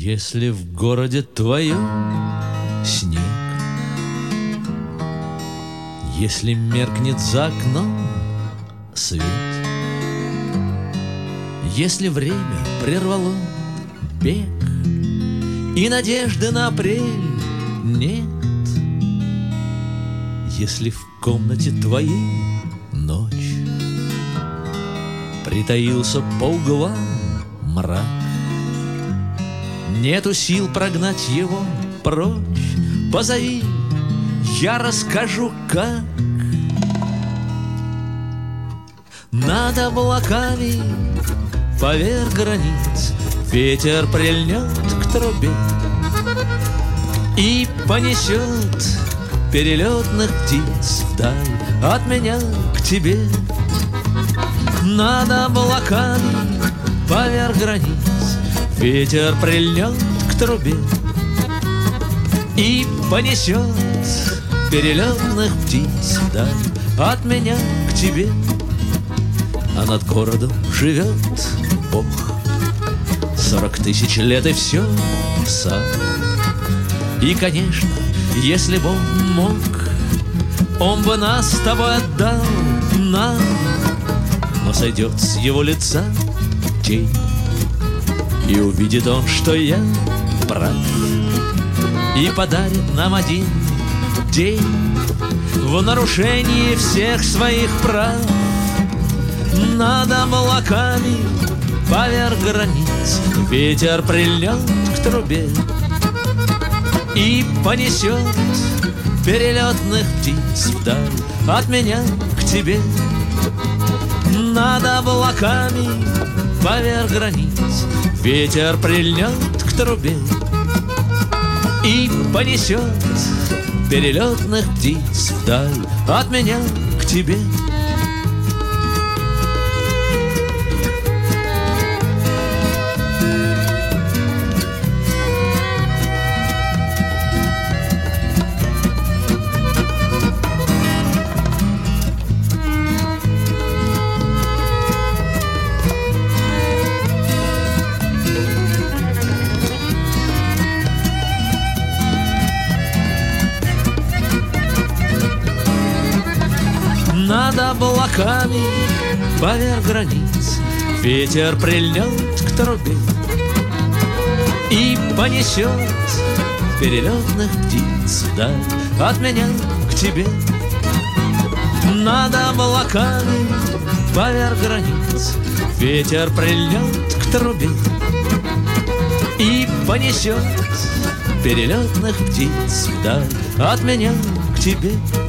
Если в городе твоем снег, если меркнет за окном свет, если время прервало бег и надежды на апрель нет, если в комнате твоей ночь, притаился по углам мрак, нету сил прогнать его прочь, позови, я расскажу, как. Над облаками поверх границ ветер прильнет к трубе и понесет перелетных птиц вдаль от меня к тебе. Над облаками поверх границ ветер прильнет к трубе и понесет перелетных птиц вдаль от меня к тебе. А над городом живет Бог 40 тысяч лет и все сам. И, конечно, если бы он мог, он бы нас с тобой отдал нам. Но сойдет с его лица тень, и увидит он, что я прав, и подарит нам один день в нарушении всех своих прав. Над облаками поверх границ ветер прильнет к трубе и понесет перелетных птиц вдаль от меня к тебе. Над облаками поверх границ ветер прильнет к трубе и понесет перелетных птиц вдаль от меня к тебе. Над облаками поверх границ ветер прильнет к трубе и понесет перелетных птиц вдаль от меня к тебе. Над облаками поверх границ ветер прильнет к трубе и понесет перелетных птиц вдаль от меня к тебе.